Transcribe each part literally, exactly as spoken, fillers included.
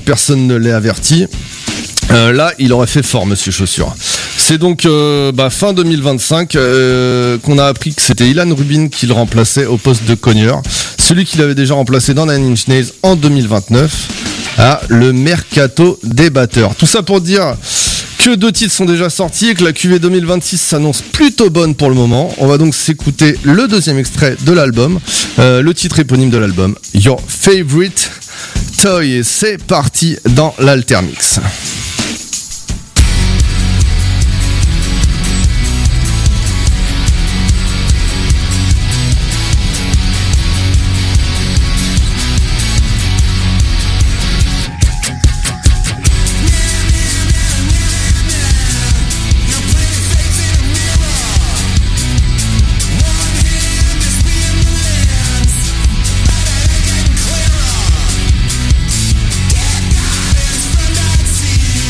personne ne l'ait averti. Euh, là, il aurait fait fort, Monsieur Chaussure. C'est donc euh, bah, fin deux mille vingt-cinq euh, qu'on a appris que c'était Ilan Rubin qui le remplaçait au poste de cogneur. Celui qu'il avait déjà remplacé dans Nine Inch Nails en deux mille vingt-neuf. Ah, le mercato des batteurs. Tout ça pour dire que deux titres sont déjà sortis et que la Q V deux mille vingt-six s'annonce plutôt bonne pour le moment. On va donc s'écouter le deuxième extrait de l'album, euh, le titre éponyme de l'album, Your Favorite Toy. C'est parti dans l'Altermix. See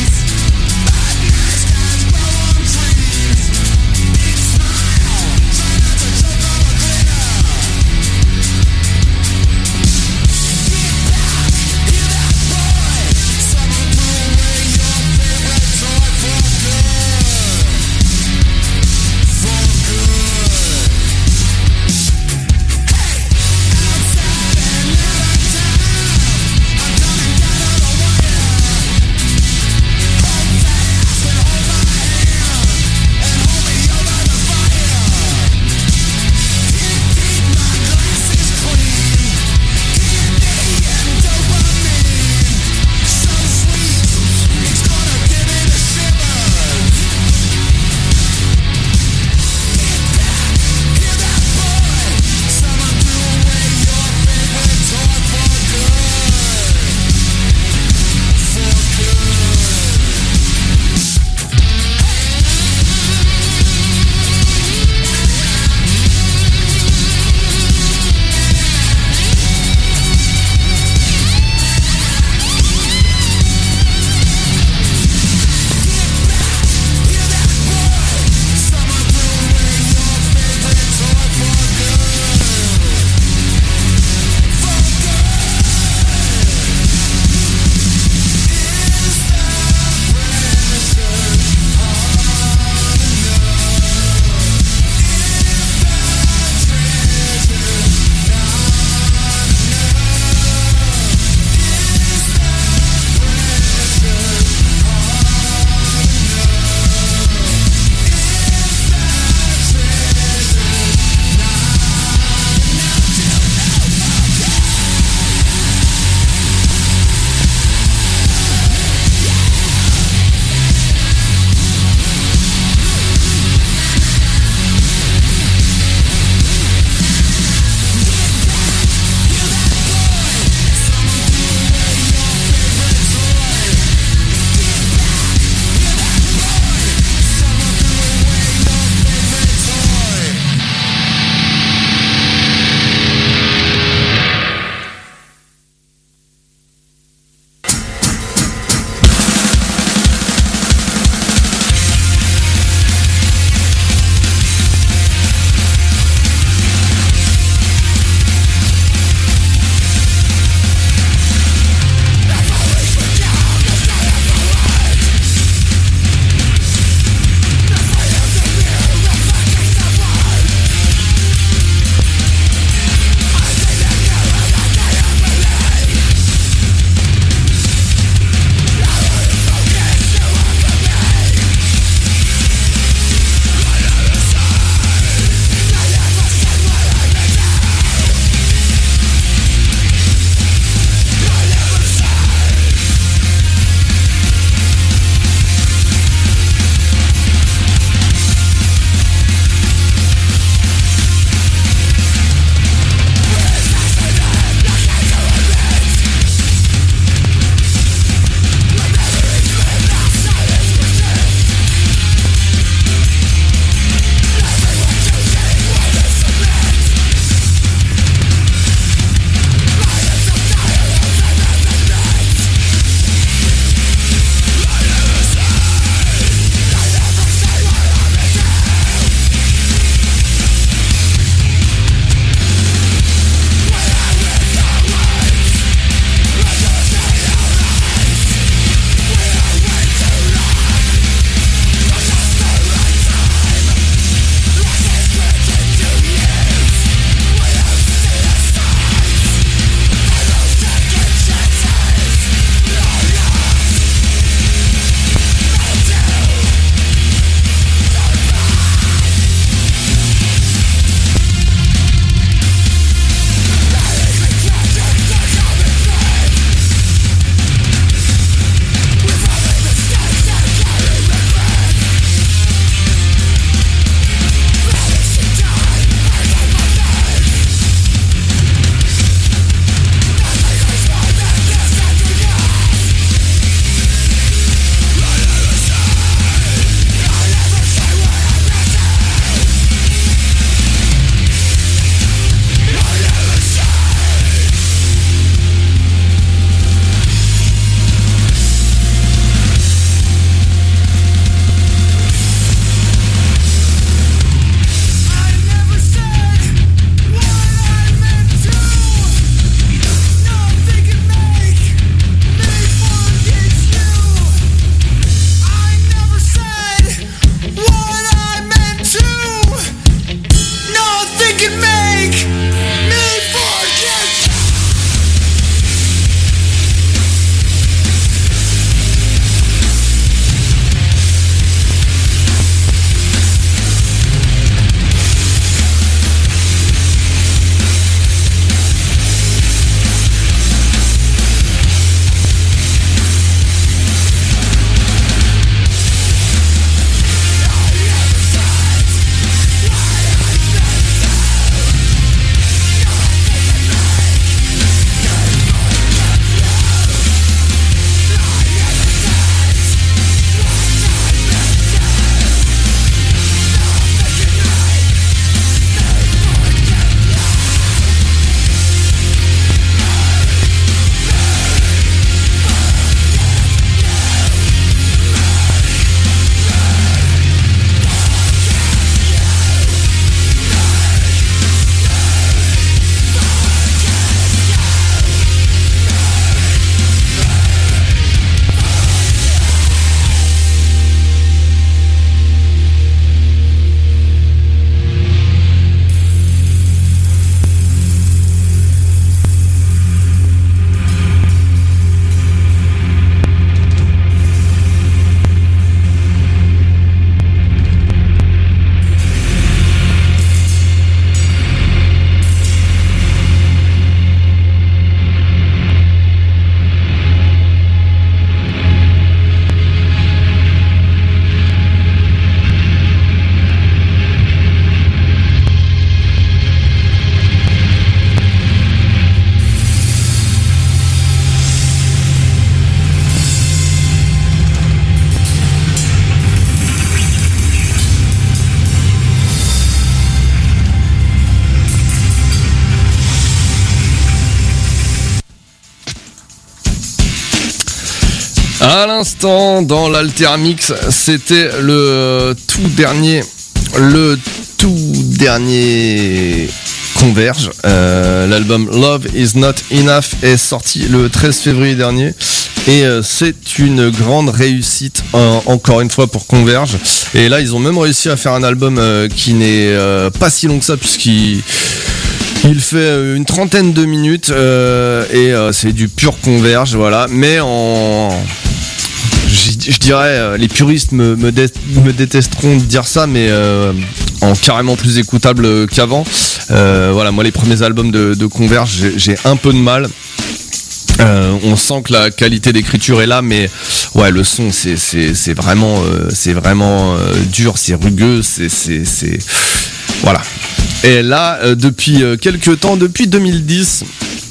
À l'instant, dans l'Altermix, c'était le tout dernier, le tout dernier Converge. Euh, l'album Love Is Not Enough est sorti le treize février dernier et euh, c'est une grande réussite euh, encore une fois pour Converge. Et là, ils ont même réussi à faire un album euh, qui n'est euh, pas si long que ça puisqu'il Il fait une trentaine de minutes euh, et euh, c'est du pur Converge, voilà. Mais en, je, je dirais, euh, les puristes me, me, dé, me détesteront de dire ça, mais euh, en carrément plus écoutable qu'avant. Euh, voilà, moi les premiers albums de, de Converge, j'ai, j'ai un peu de mal. Euh, on sent que la qualité d'écriture est là, mais ouais, le son c'est c'est c'est vraiment euh, c'est vraiment euh, dur, c'est rugueux, c'est c'est c'est voilà. Et là, euh, depuis euh, quelques temps, depuis deux mille dix,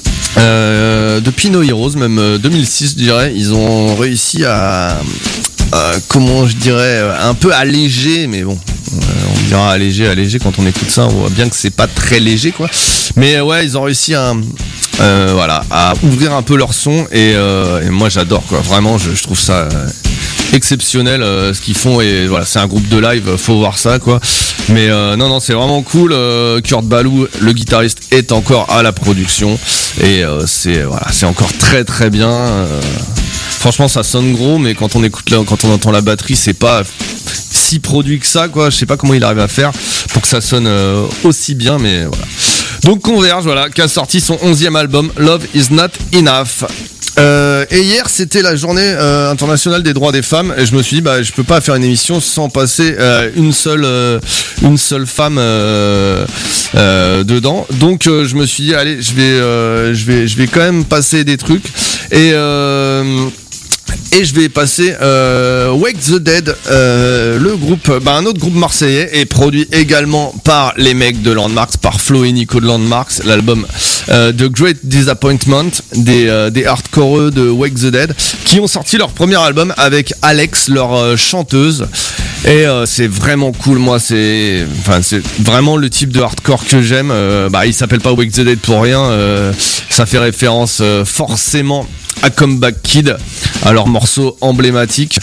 euh, depuis No Heroes, même euh, deux mille six, je dirais, ils ont réussi à, à comment je dirais, un peu alléger, mais bon, euh, on dira alléger, alléger, quand on écoute ça, on voit bien que c'est pas très léger, quoi. Mais euh, ouais, ils ont réussi à, euh, voilà, à ouvrir un peu leur son, et, euh, et moi j'adore, quoi. Vraiment, je, je trouve ça euh, exceptionnel euh, ce qu'ils font, et voilà, c'est un groupe de live, faut voir ça, quoi. Mais euh, non non, c'est vraiment cool. euh, Kurt Ballou, le guitariste, est encore à la production et euh, c'est voilà, c'est encore très très bien. euh, franchement ça sonne gros, mais quand on écoute là, quand on entend la batterie, c'est pas si produit que ça, quoi. Je sais pas comment il arrive à faire pour que ça sonne euh, aussi bien, mais voilà. Donc Converge, voilà, qui a sorti son onzième album Love Is Not Enough. Euh, et hier c'était la journée euh, internationale des droits des femmes et je me suis dit bah je peux pas faire une émission sans passer euh, une seule euh, une seule femme euh, euh, dedans. Donc euh, je me suis dit allez, je vais euh, je vais je vais quand même passer des trucs et euh, Et je vais passer euh, Wake the Dead, euh, le groupe, bah, un autre groupe marseillais, et produit également par les mecs de Landmarks, par Flo et Nico de Landmarks, l'album euh, The Great Disappointment des, euh, des hardcoreux de Wake the Dead, qui ont sorti leur premier album avec Alex, leur euh, chanteuse. Et euh, c'est vraiment cool, moi c'est enfin c'est vraiment le type de hardcore que j'aime. Euh, bah il s'appelle pas Wake the Dead pour rien, euh, ça fait référence euh, forcément à Comeback Kid, à leur morceau emblématique.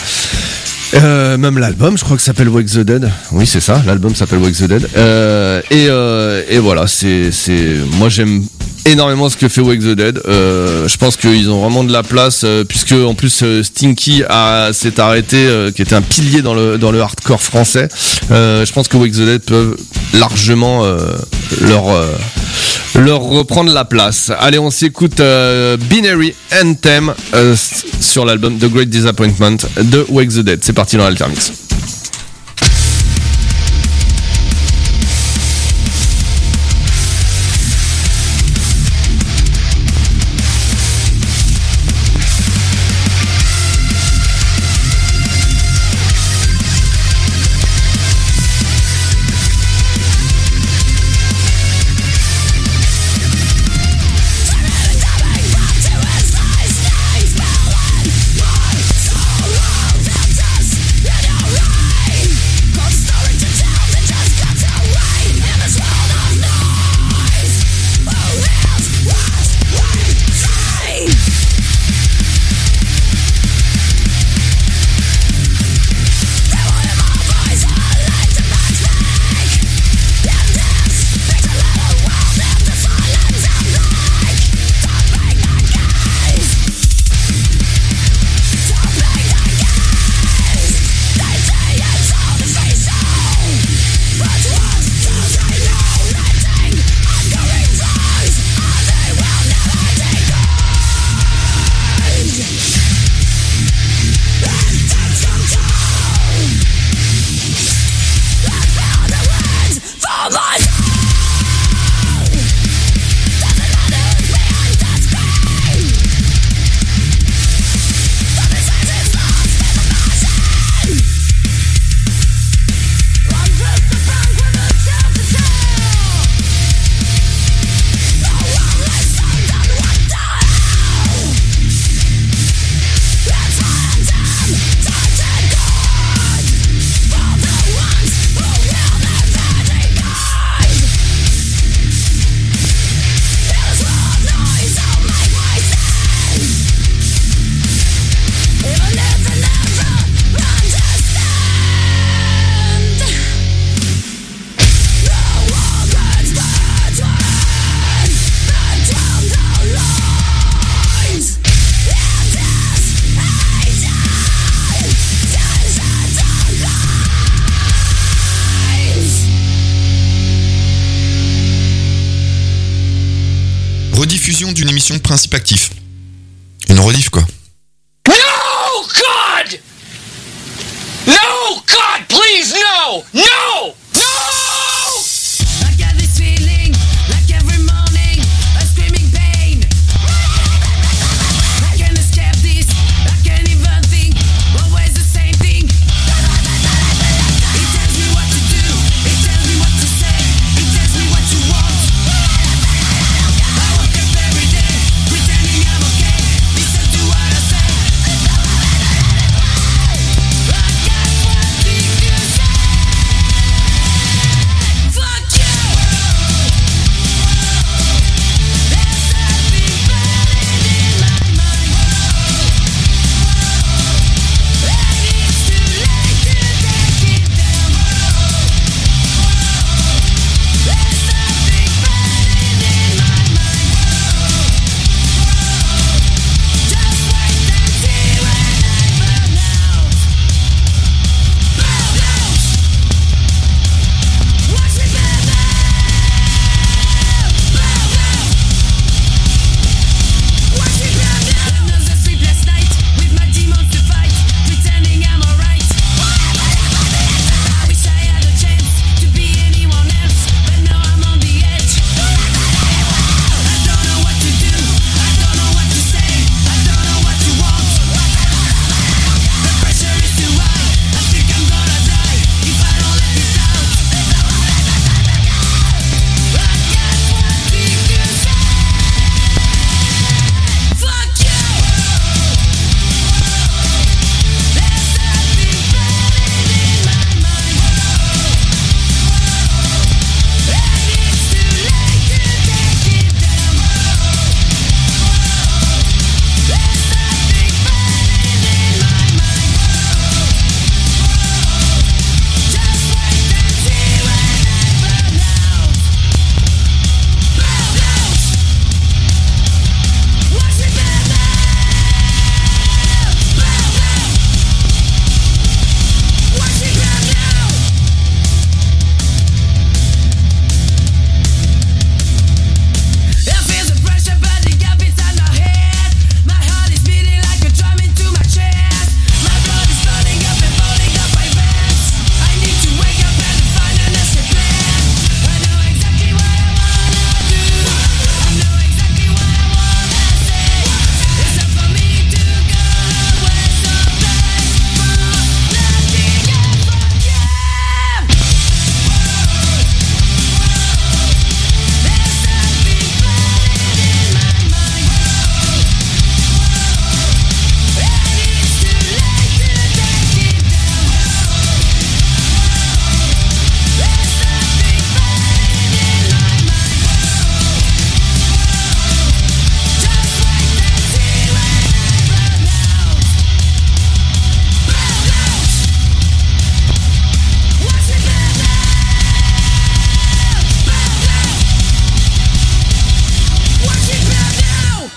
Euh, même l'album, je crois que ça s'appelle Wake the Dead. Oui, c'est ça, l'album s'appelle Wake the Dead. Euh, et, euh, et voilà, c'est, c'est, moi j'aime énormément ce que fait Wake the Dead. Euh, je pense qu'ils ont vraiment de la place, euh, puisque en plus euh, Stinky a, s'est arrêté, euh, qui était un pilier dans le, dans le hardcore français. Euh, je pense que Wake the Dead peuvent largement euh, leur, euh, leur reprendre la place. Allez, on s'écoute euh, Binary Anthem euh, sur l'album The Great Disappointment de Wake the Dead. C'est parti dans l'Altermix. Right. rediffusion d'une émission de Principe Actif. Une rediff, quoi. No, God! No, God, please, no! No! No! I got this feeling, like every morning, a screaming pain. I can't escape this, I can't even think, always the same thing. It tells me what to do, it tells me what to say, it tells me what you want. I wake up every day, pretending I'm okay, listen to what I say. I got one thing to say. Fuck you! There's something burning in my mind. And it's too late to take it down. There's something burning in my mind. Just wait and see when I burn out. Burn out! Watch me burn out! Burn out! Watch me burn out! Another sleepless night with my demons to fight, pretending I'm alright. I wish I had a chance to be anyone else, but now I'm on the edge. I don't know what to do, I don't know what to say, I don't know what you want. The pressure is too high, I think I'm gonna die if I don't let it out. I got one thing to say. Fuck you! There's something burning in my mind. And it's too late to take it down. There's something burning in my mind. Just wait and see when I burn out. Burn out! Watch me burn out. Burn out! Watch me burn out. I feel the pressure building up inside my head. My heart is beating like a drum into my chest. My blood is burning up and falling up my veins. I need to wake up and find an escape plan. I know exactly what I wanna do. I know exactly what I wanna say. It's time for me to go away someday. For nothing and fuck you. There's something burning in my mind. And it's too late to take it down. There's something burning in my mind. Just wait and see when I burn out. Burn out! Watch me burn out. Burn out! Watch me burn out.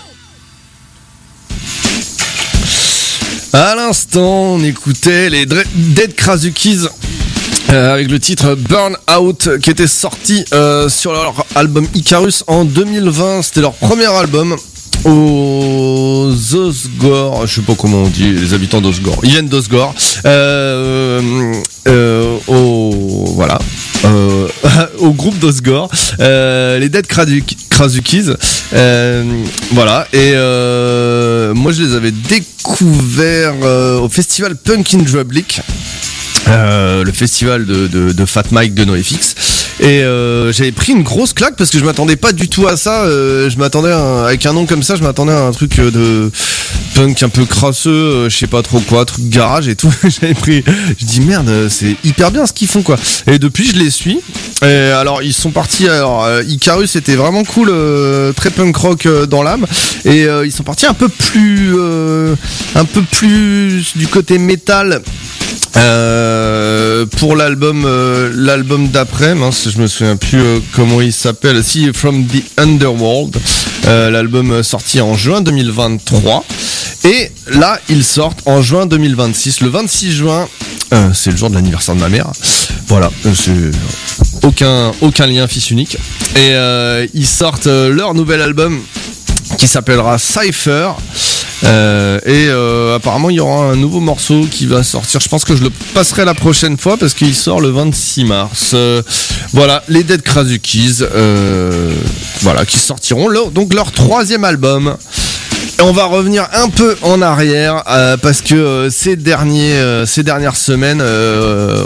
À l'instant, on écoutait les Dre- Dead Krasukis euh, avec le titre Burn Out qui était sorti euh, sur leur album Icarus en deux mille vingt. C'était leur premier album aux Osgore, je sais pas comment on dit, les habitants d'Osgore. Ils viennent d'Osgore. Euh, euh, au voilà. Euh, au groupe d'Osgore, euh, les Dead Krasuk- Krasukis, euh, voilà. Et euh, moi, je les avais découverts euh, au festival Punk in Drublic. Euh, le festival de, de, de Fat Mike de NoFX. Et euh, j'avais pris une grosse claque parce que je m'attendais pas du tout à ça. Euh, je m'attendais à un, avec un nom comme ça, je m'attendais à un truc de punk un peu crasseux, euh, je sais pas trop quoi, truc garage et tout. J'avais pris, je dis merde, c'est hyper bien ce qu'ils font quoi. Et depuis je les suis. Et alors ils sont partis. Alors euh, Icarus était vraiment cool, euh, très punk rock euh, dans l'âme. Et euh, ils sont partis un peu plus, euh, un peu plus du côté métal. Euh, pour l'album euh, l'album d'après, mince, je me souviens plus euh, comment il s'appelle, si From the Underworld, euh, l'album sorti en juin deux mille vingt-trois, et là ils sortent en juin deux mille vingt-six, le vingt-six juin, euh, c'est le jour de l'anniversaire de ma mère, voilà, c'est aucun aucun lien fils unique, et euh, ils sortent euh, leur nouvel album qui s'appellera Cypher. Euh, et euh, apparemment il y aura un nouveau morceau qui va sortir. Je pense que je le passerai la prochaine fois parce qu'il sort le vingt-six mars. Euh, voilà, les Dead Krasukis, euh, voilà, qui sortiront leur, donc leur troisième album. Et on va revenir un peu en arrière euh, parce que euh, ces derniers, euh, ces dernières semaines. Euh,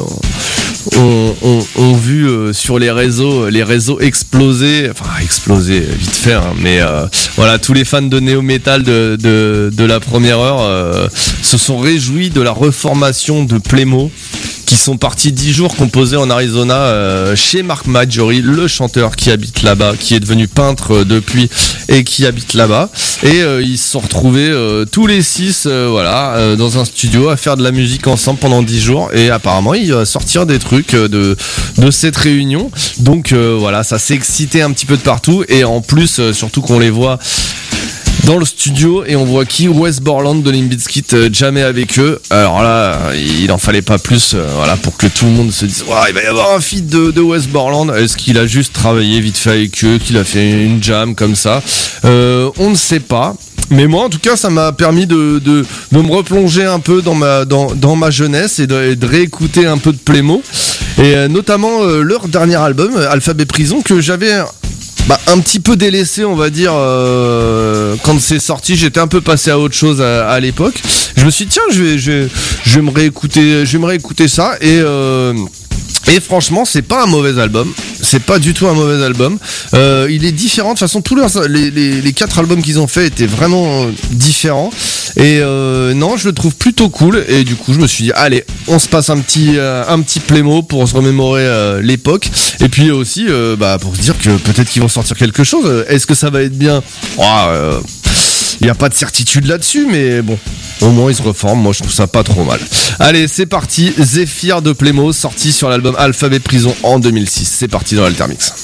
On, on, on vu euh, sur les réseaux les réseaux exploser, enfin exploser vite fait, hein, mais euh, voilà, tous les fans de néo-metal de, de, de la première heure euh, se sont réjouis de la reformation de Playmo, qui sont partis dix jours composés en Arizona euh, chez Mark Marjorie, le chanteur qui habite là-bas, qui est devenu peintre euh, depuis et qui habite là-bas. Et euh, ils se sont retrouvés euh, tous les six euh, voilà, euh, dans un studio à faire de la musique ensemble pendant dix jours. Et apparemment, il va sortir des trucs euh, de, de cette réunion. Donc euh, voilà, ça s'est excité un petit peu de partout. Et en plus, euh, surtout qu'on les voit dans le studio, et on voit qui Wes Borland de Limp Bizkit euh, jammer avec eux. Alors là, il en fallait pas plus, euh, voilà, pour que tout le monde se dise ouais, il va y avoir un feat de, de Wes Borland. Est-ce qu'il a juste travaillé vite fait avec eux, qu'il a fait une jam comme ça? euh, On ne sait pas. Mais moi, en tout cas, ça m'a permis de, de, de me replonger un peu dans ma, dans, dans ma jeunesse et de, et de réécouter un peu de Playmo. Et euh, notamment euh, leur dernier album, Alphabet Prison, que j'avais bah, un petit peu délaissé, on va dire, euh, quand c'est sorti. J'étais un peu passé à autre chose à, à l'époque. Je me suis dit, tiens, je vais, je vais, je vais me réécouter, je vais me réécouter ça. Et... Euh, Et franchement, c'est pas un mauvais album. C'est pas du tout un mauvais album. Euh, il est différent. De toute façon, tous leurs, les, les, les quatre albums qu'ils ont fait étaient vraiment différents. Et euh, non, je le trouve plutôt cool. Et du coup, je me suis dit, allez, on se passe un petit, euh, un petit Playmo pour se remémorer euh, l'époque. Et puis aussi, euh, bah, pour se dire que peut-être qu'ils vont sortir quelque chose. Est-ce que ça va être bien? Oh, euh, il n'y a pas de certitude là-dessus, mais bon, au moins ils se reforment. Moi, je trouve ça pas trop mal. Allez, c'est parti. Zephyr de Playmo, sorti sur l'album Alphabet Prison en deux mille six. C'est parti dans l'Altermix.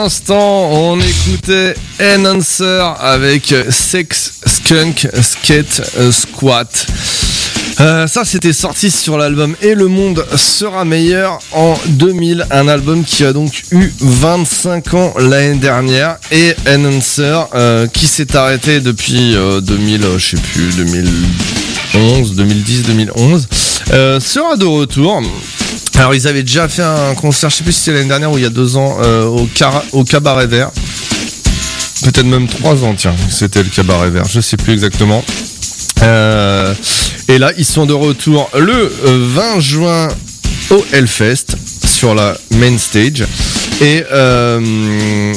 l'instant, on écoutait Enhancer avec Sex Skunk Skate Squat. Euh, ça, c'était sorti sur l'album Et le monde sera meilleur en deux mille, un album qui a donc eu vingt-cinq ans l'année dernière. Et Enhancer, euh, qui s'est arrêté depuis euh, deux mille, euh, je sais plus, deux mille onze, deux mille dix, deux mille onze, euh, sera de retour. Alors, ils avaient déjà fait un concert, je sais plus si c'était l'année dernière ou il y a deux ans, euh, au, car- au Cabaret Vert. Peut-être même trois ans, tiens, c'était le Cabaret Vert, je sais plus exactement. Euh, et là, ils sont de retour le vingt juin au Hellfest sur la main stage. Et euh,